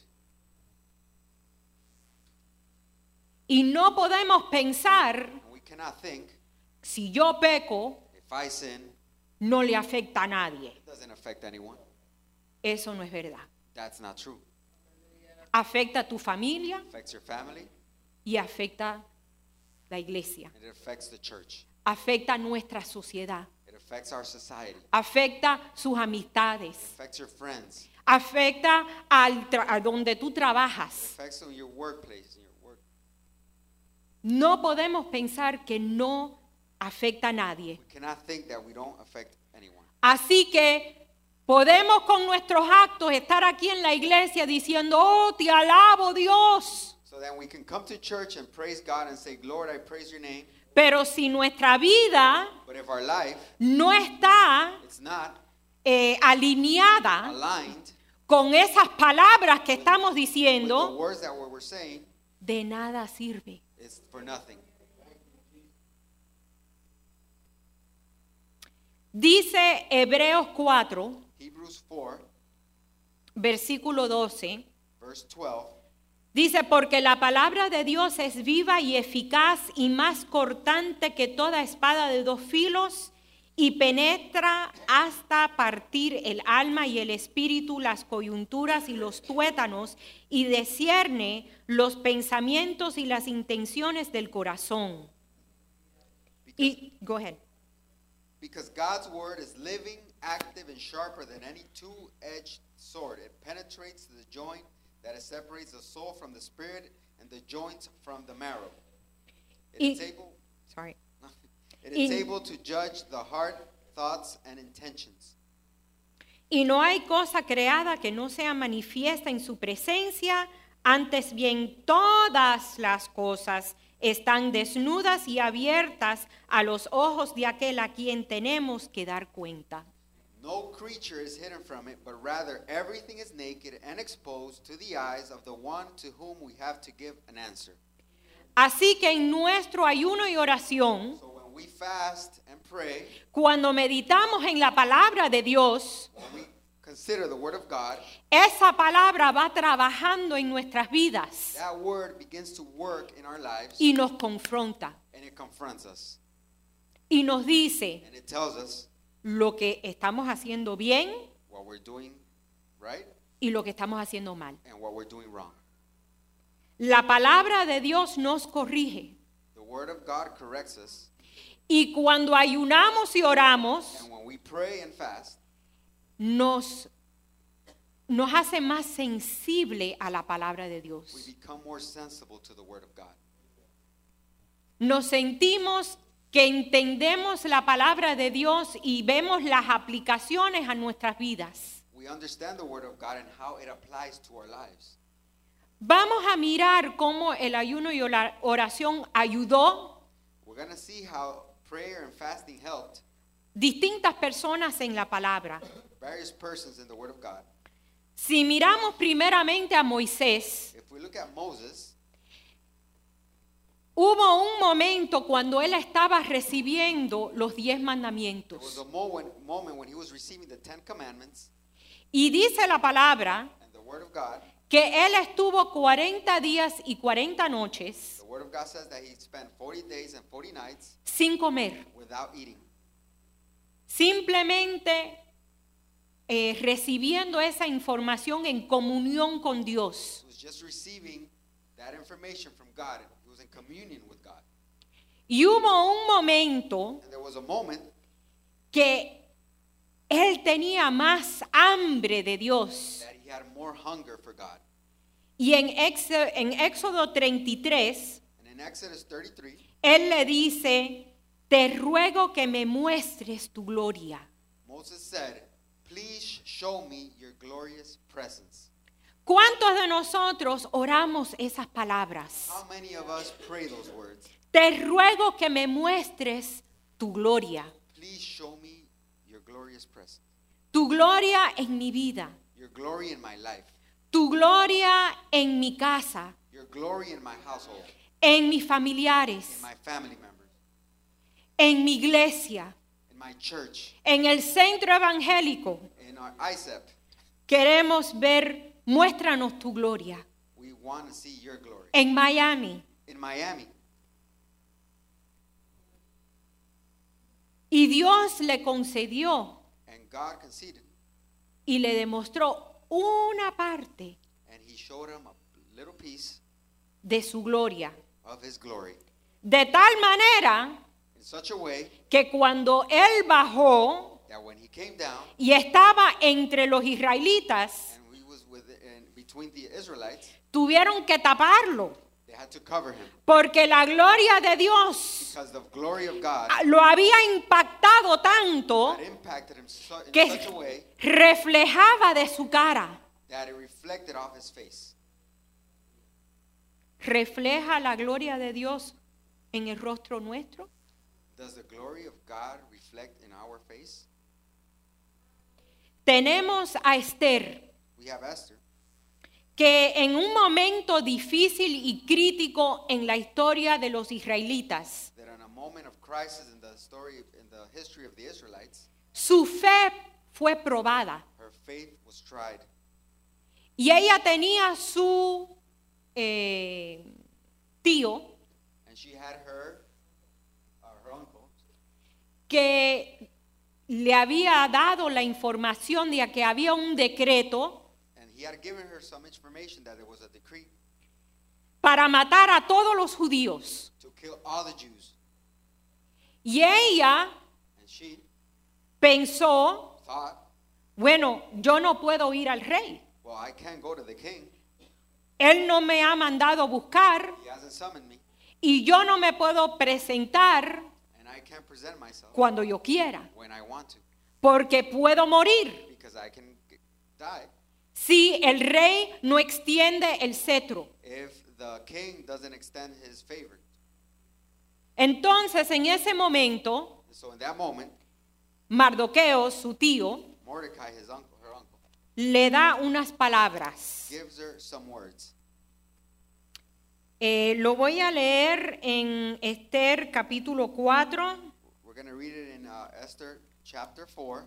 Y no podemos pensar, And we cannot think, si yo peco, if I sin, no le afecta a nadie. it doesn't affect anyone. Eso no es verdad. That's not true. Afecta a tu familia It affects your family y afecta la iglesia. and it affects the church. Afecta a nuestra sociedad. It affects our society. Afecta sus It amistades. affects your friends. Afecta al tra- a donde tú It trabajas. affects on your workplace, in your work. No podemos pensar que no afecta a nadie. We cannot think that we don't affect anyone. Así que podemos con nuestros actos estar aquí en la iglesia diciendo, oh, te alabo Dios. So So then we can come to church and praise God and say, Lord, I praise your name. Pero si nuestra vida But if our life, no está it's not eh, alineada aligned con esas palabras que estamos with the diciendo, words that we're saying, de nada sirve. it's for nothing. Dice Hebreos cuatro, Hebrews four, versículo doce, verse twelve. dice, porque la palabra de Dios es viva y eficaz y más cortante que toda espada de dos filos y penetra hasta partir el alma y el espíritu, las coyunturas y los tuétanos y discierne los pensamientos y las intenciones del corazón. Y, go ahead. Because God's word is living, active, and sharper than any two-edged sword. It penetrates to the joint that it separates the soul from the spirit and the joints from the marrow. It Y, is able, sorry. it is y- able to judge the heart, thoughts, and intentions. Y no hay cosa creada que no sea manifiesta en su presencia, antes bien todas las cosas están desnudas y abiertas a los ojos de aquel a quien tenemos que dar cuenta. No creature is hidden from it, but rather everything is naked and exposed to the eyes of the one to whom we have to give an answer. Así que en nuestro ayuno y oración, So when we fast and pray, cuando meditamos en la palabra de Dios, when we consider the word of God, esa palabra va trabajando en nuestras vidas that word begins to work in our lives y nos confronta and it confronts us. y nos dice And it tells us lo que estamos haciendo bien what we're doing right y lo que estamos haciendo mal. and what we're doing wrong. La palabra de Dios nos corrige. The word of God corrects us, Y cuando ayunamos y oramos, and when we pray and fast, nos, nos hace más sensible a la palabra de we Dios. become more sensible to the word of God. Nos sentimos que entendemos la palabra de Dios y vemos las aplicaciones a nuestras vidas. We understand the word of God and how it applies to our lives. Vamos a mirar cómo el ayuno y la oración ayudó We're going to see how prayer and fasting helped distintas personas en la palabra. various persons in the word of God. Si miramos primeramente a Moisés, If we look at Moses, hubo un momento cuando él estaba recibiendo los diez there was mandamientos. a moment, moment when he was receiving the Ten Commandments Y dice la palabra and the word of God. que él estuvo cuarenta días y cuarenta noches The word of God says that he spent forty days and forty nights sin comer, without eating, simplemente eh, recibiendo esa información en comunión con Dios. he was just receiving that information from God. He was in communion with God. Y hubo un momento And there was a moment que él tenía más hambre de Dios. that he had more hunger for God. Y en Éxodo, en Éxodo treinta y tres, And in Exodus thirty-three, él le dice, te ruego que me muestres tu gloria. Moses said, "Please show me your glorious presence." ¿Cuántos de nosotros oramos esas palabras? How many of us pray those words? Te ruego que me muestres tu gloria. Please show me your glorious presence. Tu gloria en mi vida. Your glory in my life. Tu gloria en mi casa. Your glory in my household. En mis In familiares. my family members. En mi iglesia. In my church. En el centro evangélico. In our I S E P. Queremos ver, muéstranos tu gloria. We want to see your glory. En Miami. In Miami. Y Dios le concedió And God conceded. y le demostró una parte And he showed him a little piece de su gloria. of his glory. De tal manera In such a way que cuando él bajó that when he came down y estaba entre los israelitas, and he was with in between the Israelites, tuvieron que taparlo, they had to cover him. porque la gloria de Dios Because the glory of God lo había impactado tanto had impacted him so, in que such a way reflejaba de su cara. that it reflected off his face. refleja la gloria de Dios en el rostro nuestro? Does the glory of God reflect in our face? Tenemos a Esther, We have Esther, que en un momento difícil y crítico en la historia de los israelitas, that in a moment of crisis in the story, in the history of the Israelites, su fe fue probada. her faith was tried. Y ella tenía su eh, tío And she had her, uh, her uncle, que le había dado la información de que había un decreto and he had given her some information that there was a decree para matar a todos los judíos. to kill all the Jews. Y ella And she pensó, thought, bueno, yo no puedo ir al rey. well, I can't go to the king. Él no me ha mandado a buscar He hasn't summoned me, y yo no me puedo presentar and I can't present myself cuando yo quiera, when I want to, porque puedo morir because I can g- die si el rey no extiende el cetro. if the king doesn't extend his favor. Entonces, en ese momento, And so in that moment, Mardoqueo, su tío, Mordecai, his uncle, her uncle, le da unas palabras. gives her some words. Eh, lo voy a leer en Esther capítulo cuatro, We're going to read it in uh, Esther chapter four,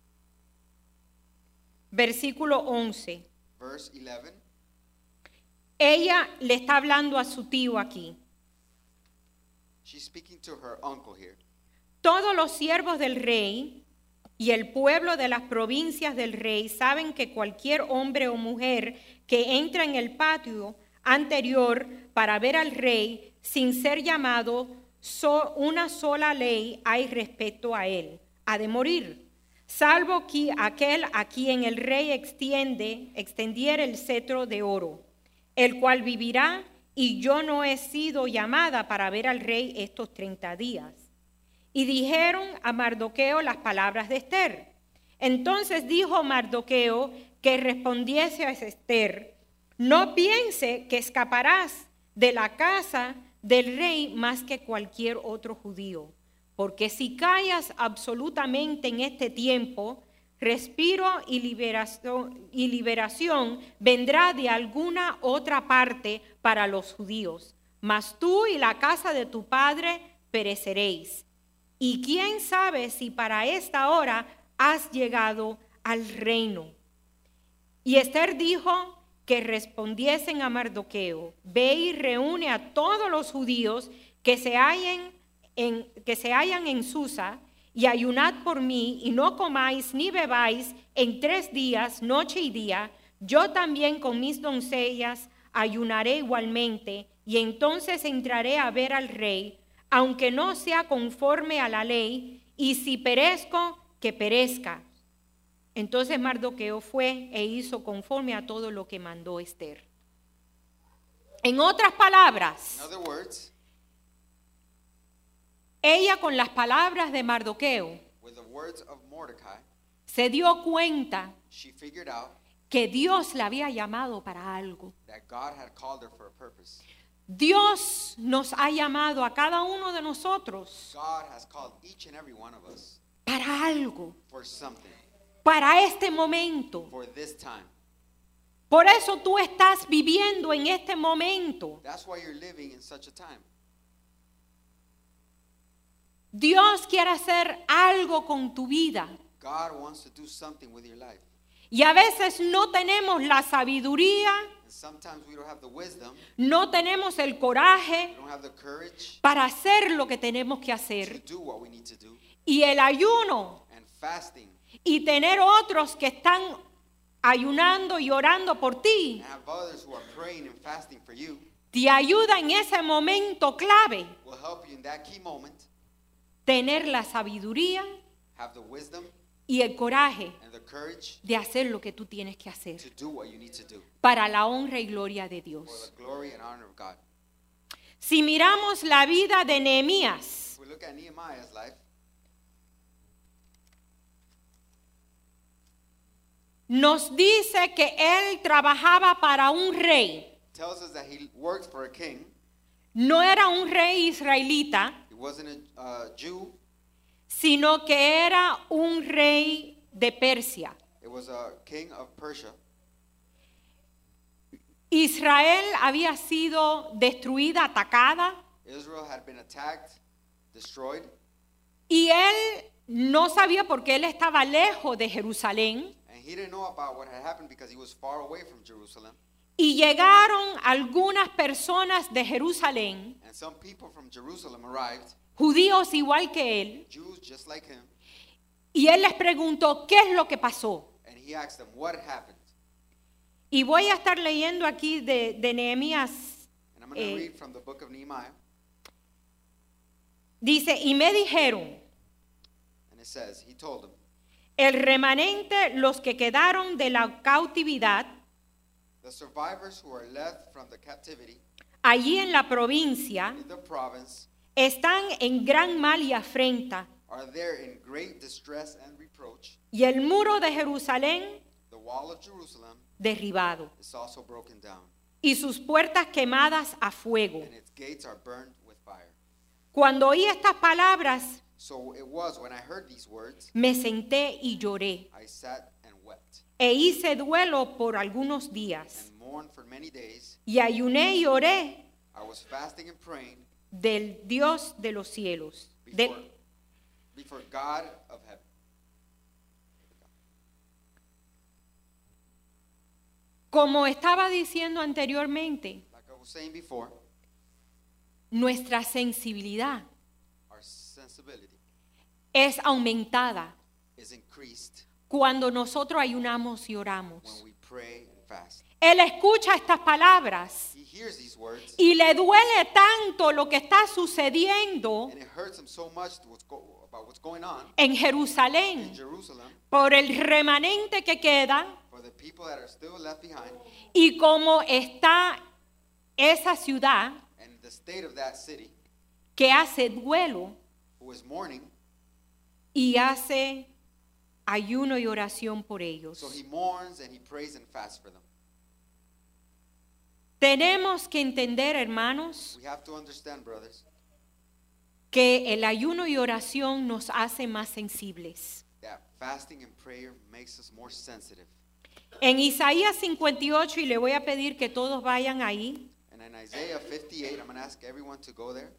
versículo once. verse eleven. Ella le está hablando a su tío aquí. She's speaking to her uncle here. Todos los siervos del rey y el pueblo de las provincias del rey saben que cualquier hombre o mujer que entra en el patio anterior para ver al rey sin ser llamado, so, una sola ley hay respecto a él, ha de morir, salvo que aquel a quien el rey extiende, extendiera el cetro de oro, el cual vivirá, y yo no he sido llamada para ver al rey estos treinta días. Y dijeron a Mardoqueo las palabras de Esther. Entonces dijo Mardoqueo que respondiese a Esther: no piense que escaparás de la casa del rey más que cualquier otro judío, porque si callas absolutamente en este tiempo, respiro y liberación, y liberación vendrá de alguna otra parte para los judíos, mas tú y la casa de tu padre pereceréis. Y quién sabe si para esta hora has llegado al reino. Y Esther dijo que respondiesen a Mardoqueo: ve y reúne a todos los judíos que se hallen en, que se hallan en Susa, y ayunad por mí, y no comáis ni bebáis en tres días, noche y día. Yo también con mis doncellas ayunaré igualmente, y entonces entraré a ver al rey, aunque no sea conforme a la ley, y si perezco, que perezca. Entonces Mardoqueo fue e hizo conforme a todo lo que mandó Esther. En otras palabras, In other words, ella con las palabras de Mardoqueo with the words of Mordecai, se dio cuenta she figured out que Dios la había llamado para algo. that God had called her for a purpose. Dios nos ha llamado a cada uno de nosotros God has called each and every one of us para algo, for something, para este momento. for this time. Por eso tú estás viviendo en este momento. That's why you're living in such a time. Dios quiere hacer algo con tu vida. God wants to do something with your life. Y a veces no tenemos la sabiduría, And sometimes we don't have the wisdom, no tenemos el coraje we don't have the courage para hacer lo que tenemos que to hacer. do what we need to do. Y el ayuno And fasting, y tener otros que están ayunando y orando por ti, and have others who are praying and fasting for you, te ayuda en ese momento clave will help you in that key moment. tener la sabiduría Have the wisdom y el coraje and the courage de hacer lo que tú tienes que hacer to do what you need to do para la honra y gloria de for Dios. the glory and honor of God. Si miramos la vida de Nehemías, If we look at Nehemiah's life, nos dice que él trabajaba para un rey. it tells us that he worked for a king. No era un rey israelita, He wasn't a uh, Jew. sino que era un rey de Persia. It was a king of Persia. Israel había sido destruida, atacada, Israel had been attacked, destroyed, y él no sabía por qué él estaba lejos de Jerusalén. and he didn't know about what had happened because he was far away from Jerusalem. Y llegaron algunas personas de Jerusalén, And some people from Jerusalem arrived, judíos igual que él, Jews just like him, y él les preguntó qué es lo que pasó. and he asked them what happened. Y voy a estar leyendo aquí de, de Nehemías. And I'm going to eh, read from the book of Nehemiah, dice, y me dijeron, and it says, he told them, el remanente, los que quedaron de la cautividad, the survivors who are left from the captivity allí en la provincia, in the province están en gran mal y afrenta, are there in great distress and reproach. y el muro de Jerusalén The wall of Jerusalem derribado, is also broken down, y sus puertas quemadas a fuego. and its gates are burned with fire. Cuando oí estas palabras, So it was when I heard these words, me senté y lloré, I sat and wept, e hice duelo por algunos días, and mourned for many days. y ayuné y oré I was fasting and praying del Dios de los cielos, del- before, before God of heaven. como estaba diciendo anteriormente, Like I was saying before, nuestra sensibilidad our sensibility es aumentada is increased cuando nosotros ayunamos y oramos. when we pray and fast. Él escucha estas palabras He hears these words, y le duele tanto lo que está sucediendo and it hurts him so much what's go- about what's going on en in Jerusalén Jerusalem por el remanente que queda for the people that are still left behind y cómo está esa ciudad and the state of that city que hace duelo who is mourning. y hace ayuno y oración por ellos. So he mourns and he prays and fasts for them. Tenemos que entender, hermanos, We have to understand, brothers, que el ayuno y oración nos hace más sensibles. that fasting and prayer makes us more sensitive. En Isaías cincuenta y ocho, y le voy a pedir que todos vayan ahí, And in Isaiah fifty-eight, I'm going to ask everyone to go there.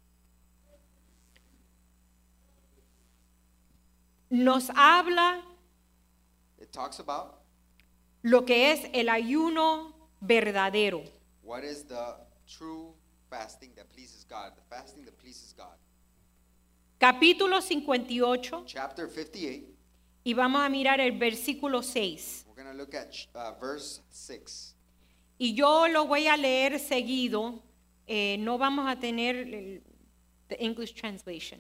nos habla It talks about lo que es el ayuno verdadero. what is the true fasting that pleases God, the fasting that pleases God. Capítulo cincuenta y ocho, Chapter fifty-eight, y vamos a mirar el versículo seis. we're going to look at uh, verse six. Y yo lo voy a leer seguido, eh, no vamos a tener el the English translation.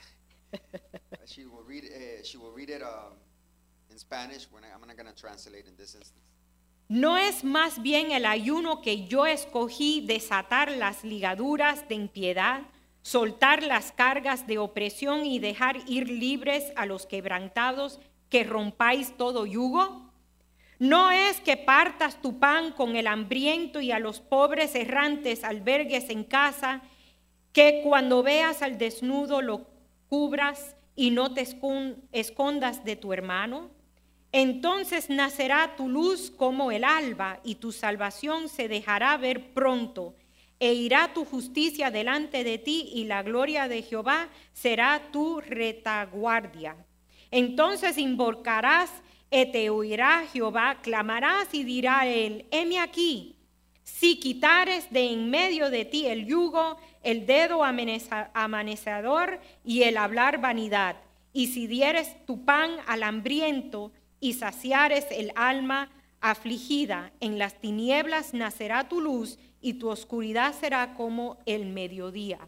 She will read, uh, she will read it um, in Spanish. We're not, I'm not going to translate in this instance. ¿No es más bien el ayuno que yo escogí desatar las ligaduras de impiedad, soltar las cargas de opresión y dejar ir libres a los quebrantados, que rompáis todo yugo? ¿No es que partas tu pan con el hambriento y a los pobres errantes albergues en casa, que cuando veas al desnudo lo cubras y no te escon- escondas de tu hermano? Entonces nacerá tu luz como el alba y tu salvación se dejará ver pronto, e irá tu justicia delante de ti y la gloria de Jehová será tu retaguardia. Entonces invocarás y te oirá Jehová, clamarás y dirá él, heme aquí. Si quitares de en medio de ti el yugo, el dedo amenaza- amanecedor y el hablar vanidad, y si dieres tu pan al hambriento y saciares el alma afligida, en las tinieblas nacerá tu luz y tu oscuridad será como el mediodía.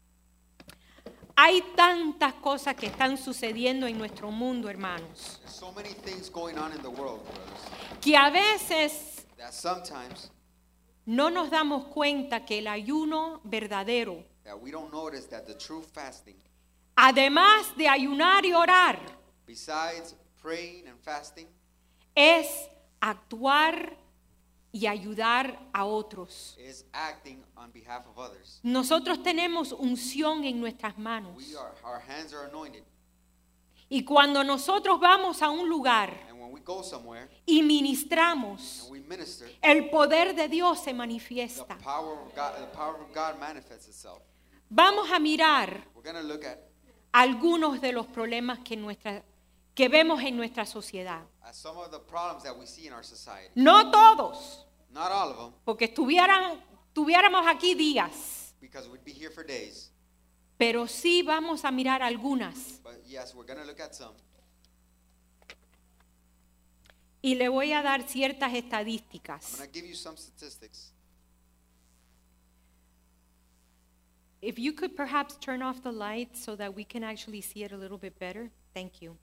Hay tantas cosas que están sucediendo en nuestro mundo, hermanos, There's so many things going on in the world, brothers, que a veces that sometimes no nos damos cuenta que el ayuno verdadero, that we don't notice that the true fasting, además de ayunar y orar, besides praying and fasting, es actuar y ayudar a otros. is acting on behalf of others. Nosotros tenemos unción en nuestras manos. We are, our hands are anointed. Y cuando nosotros vamos a un lugar And when we go somewhere y ministramos, and we minister, el poder de Dios se the manifiesta. power of God, the power of God manifests itself. Vamos a mirar We're going to look at, algunos de los problemas que, nuestra, que vemos en nuestra sociedad. at some of the problems that we see in our society. No todos, Not all of them, porque estuvieran, tuviéramos aquí días, because we'd be here for days. pero sí vamos a mirar algunas. But yes, we're going to look at some. Y le voy a dar ciertas I'm estadísticas. going to give you some statistics. If you could perhaps turn off the light so that we can actually see it a little bit better. Thank you.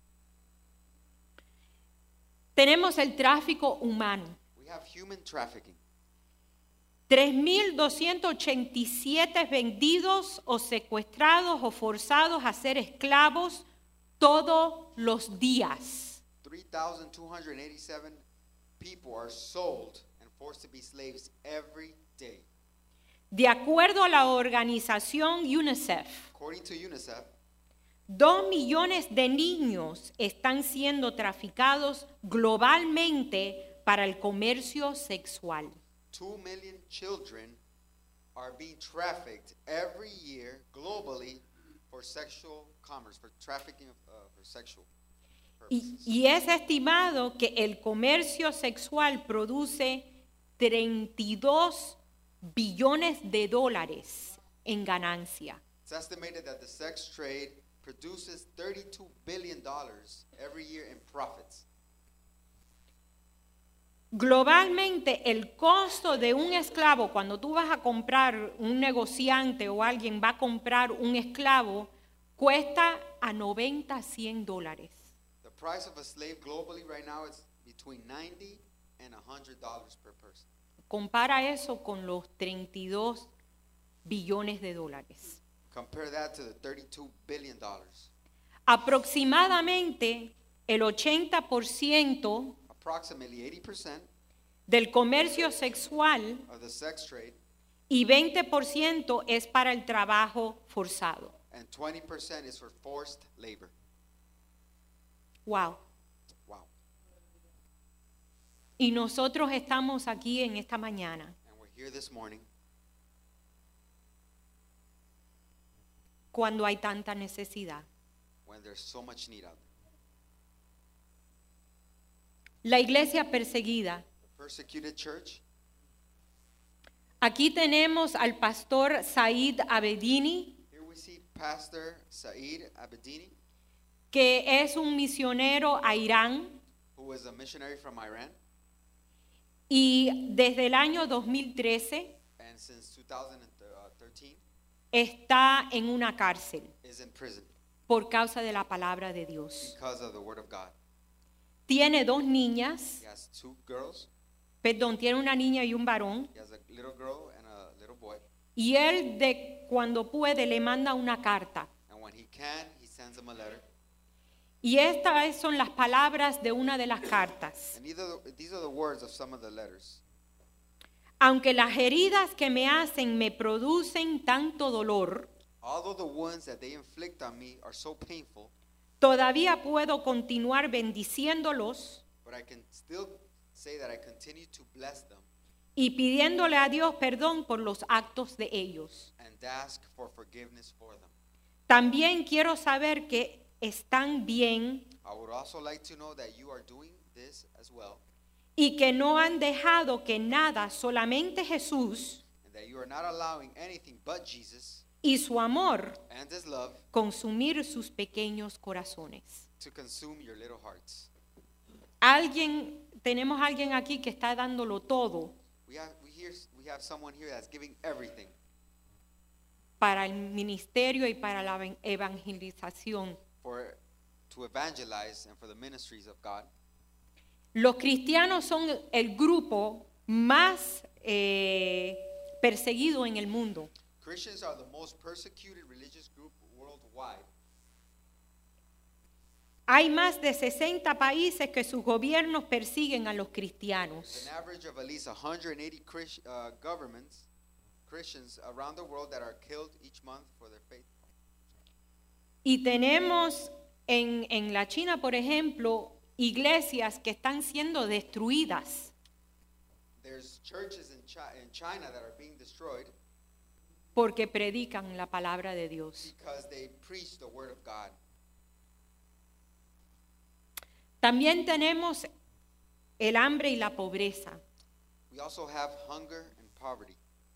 Tenemos el tráfico humano. We have human trafficking. tres mil doscientos ochenta y siete vendidos o secuestrados o forzados a ser esclavos todos los días. three thousand two hundred eighty-seven people are sold and forced to be slaves every day. De acuerdo a la organización UNICEF, According to UNICEF, dos millones de niños están siendo traficados globalmente para el comercio sexual. two million children are being trafficked every year globally for sexual commerce, for trafficking of, uh, for sexual Y, purposes. y es estimado que el comercio sexual produce treinta y dos billones de dólares en ganancia. It's estimated that the sex trade produces thirty-two billion dollars every year in profits. Globalmente, el costo de un esclavo, cuando tú vas a comprar, un negociante o alguien va a comprar un esclavo, cuesta a noventa a cien dólares. The price of a slave globally right now is between ninety and one hundred dollars per person. Compara eso con los treinta y dos billones de dólares. Compare that to the thirty-two billion dollars. Aproximadamente el ochenta por ciento Approximately eighty percent del comercio sexual of the sex trade y veinte por ciento es para el trabajo forzado. and twenty percent is for forced labor. Wow. Wow. Y nosotros estamos aquí en esta mañana And we're here this morning cuando hay tanta necesidad. when there's so much need out there. La iglesia perseguida. The persecuted church, Aquí tenemos al pastor Said Abedini, here we see Pastor Said Abedini, que es un misionero a Irán who was a missionary from Iran, y desde el año dos mil trece and since two thousand thirteen está en una cárcel is in prison por causa de la palabra de Dios. because of the word of God. Tiene dos niñas, He has two girls. perdón, tiene una niña y un varón, He has a little girl and a little boy. y él de cuando puede le manda una carta. And when he can, he sends them a letter. Y estas son las palabras de una de las cartas. And either, these are the words of some of the letters. Aunque las heridas que me hacen me producen tanto dolor, Although the wounds that they inflict on me are so painful, todavía puedo continuar bendiciéndolos but I can still say that I continue to bless them y pidiéndole a Dios perdón por los actos de ellos. and ask for forgiveness for them. También quiero saber que están bien I would also like to know that you are doing this as well, y que no han dejado que nada, solamente Jesús and that you are not allowing anything but Jesus y su amor and His love consumir sus pequeños corazones. to consume your little hearts. Alguien, tenemos alguien aquí que está dándolo todo We have, we, hear, we have someone here that's giving everything para el ministerio y para la evan- evangelización. for, to evangelize and for the ministries of God. Los cristianos son el grupo más eh, perseguido en el mundo. Christians are the most persecuted religious group worldwide. hay más de sesenta países que sus gobiernos persiguen a los cristianos. An average of at least one hundred eighty Chris, uh, governments, Christians around the world that are killed each month for their faith. Y tenemos en, en la China, por ejemplo, iglesias que están siendo destruidas There's churches in, Chi- in China that are being destroyed porque predican la palabra de Dios. because they preach the word of God. También tenemos el hambre y la pobreza. We also have hunger and poverty.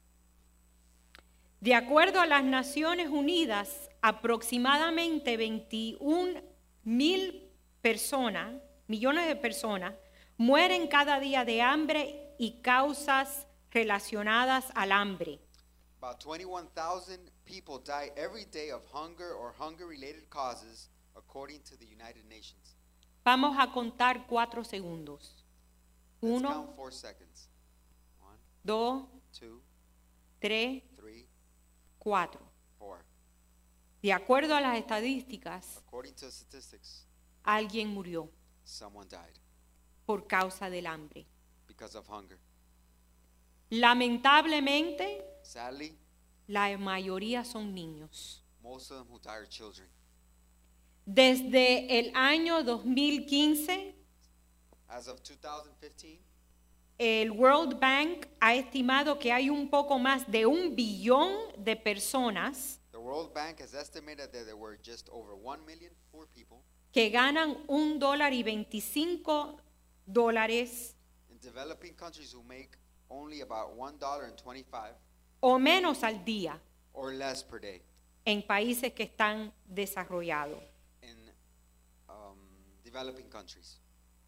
De acuerdo a las Naciones Unidas, aproximadamente veintiún mil personas, millones de personas, mueren cada día de hambre y causas relacionadas al hambre. About twenty-one thousand people die every day of hunger or hunger-related causes, according to the United Nations. Vamos a contar cuatro segundos. Let's Uno, count four seconds. One, dos, two, tres, three, cuatro. four. De acuerdo a las estadísticas, According to statistics, alguien murió someone died por causa del hambre. because of hunger. Lamentablemente, Sadly, la mayoría son niños. most of them who die are children. Desde el año dos mil quince, As of two thousand fifteen, el World Bank ha estimado que hay un poco más de un billón de personas the World Bank has estimated that there were just over one million poor people que ganan un dólar y veinticinco dólares in developing countries who make only about one dollar and twenty-five o menos al día or less per day en países que están desarrollados. in um, developing countries.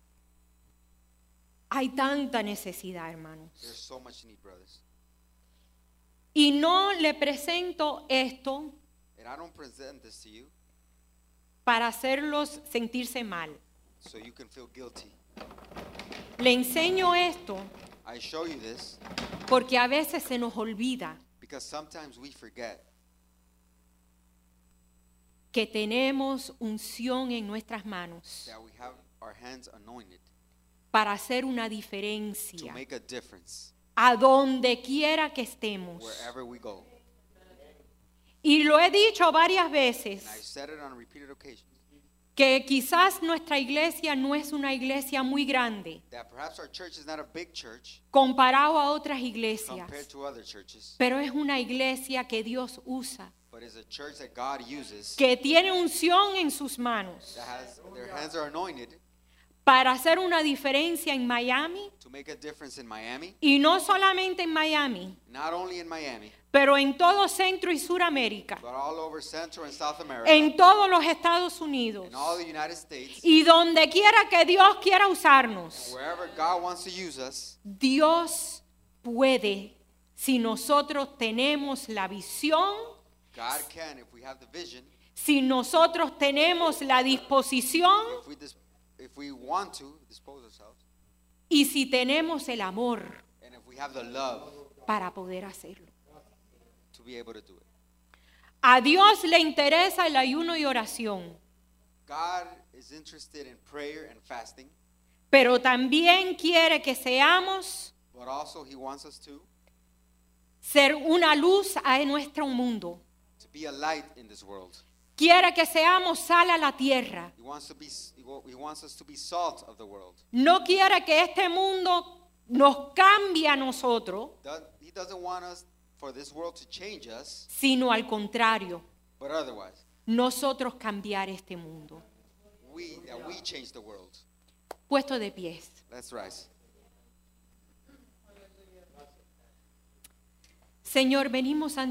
Hay tanta necesidad, hermanos. There's so much need, brothers. Y no le presento esto And I don't present this to you para hacerlos sentirse mal. so you can feel guilty. Le enseño esto I show you this porque a veces se nos olvida because sometimes we forget que tenemos unción en nuestras manos that we have our hands anointed para hacer una to diferencia make a difference a donde quiera que estemos. wherever we go. Y lo he dicho varias veces, And I said it on repeated occasions que quizás nuestra iglesia no es una iglesia muy grande that perhaps our church is not a big church comparado a otras iglesias, compared to other churches, pero es una iglesia que Dios usa, but it's a church that God uses que tiene unción en sus manos that has their hands are anointed para hacer una diferencia en Miami, to make a difference in Miami, y no solamente en Miami, not only in Miami, pero en todo Centro y Suramérica, but all over Central and South America, en todos los Estados Unidos, in all the United States, y donde quiera que Dios quiera usarnos. wherever God wants to use us. Dios puede, si nosotros tenemos la visión, God can if we have the vision, si nosotros tenemos la disposición if we dis- if we want to dispose ourselves, y si tenemos el amor and if we have the love para poder hacerlo. to be able to do it. A Dios le interesa el ayuno y oración, God is interested in prayer and fasting, pero también quiere que seamos but also He wants us to ser una luz a nuestro mundo. to be a light in this world. Quiere que seamos sal a la tierra. He wants to be He wants us to be salt of the world. No quiere que este mundo nos cambie a nosotros, Do- He doesn't want us for this world to change us, sino al contrario, but otherwise, nosotros cambiar este mundo. we that we change the world. Puesto de pies. Let's rise. Señor, venimos ante